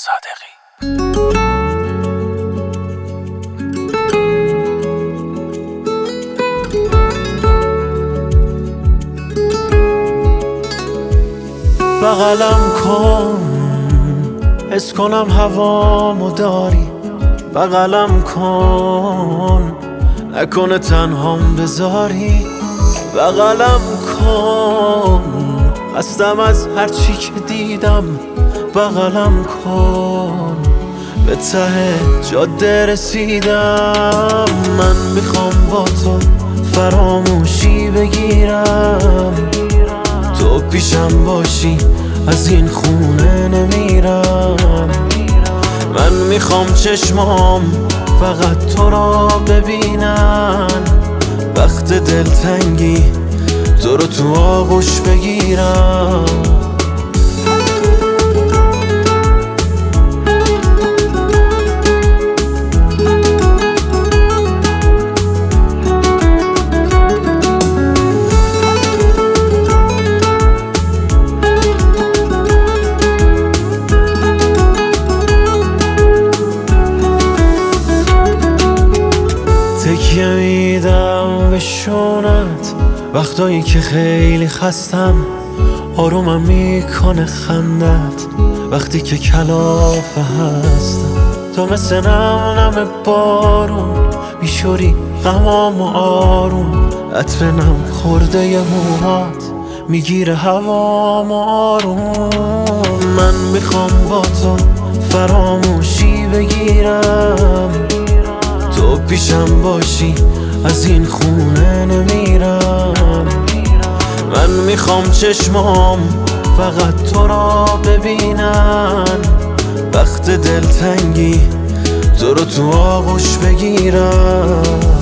صادقی. بغلم کن حس کنم هوامو داری، بغلم کن نکنه تنهام بذاری، بغلم کن خستم از هر چی که دیدم، بغلم کن به ته جاده رسیدم. من میخوام با تو فراموشی بگیرم، تو پیشم باشی از این خونه نمیرم. من میخوام چشمام فقط تو را ببینن، وقت دلتنگی تو رو تو آغوش بگیرم. تکیه میدم به شونت وقتایی که خیلی خستم، آرومم میکنه خندت وقتی که کلافه هستم. تو مثل نم بارون میشوری غمامو آروم، عطر نم خورده ی موهات میگیره هوامو آروم. من میخوام با تو فراموشی بگیرم، تو پیشم باشی از این خونه نمیرم. من میخوام چشمام فقط تو را ببینن، وقت دلتنگی تو رو تو آغوش بگیرم.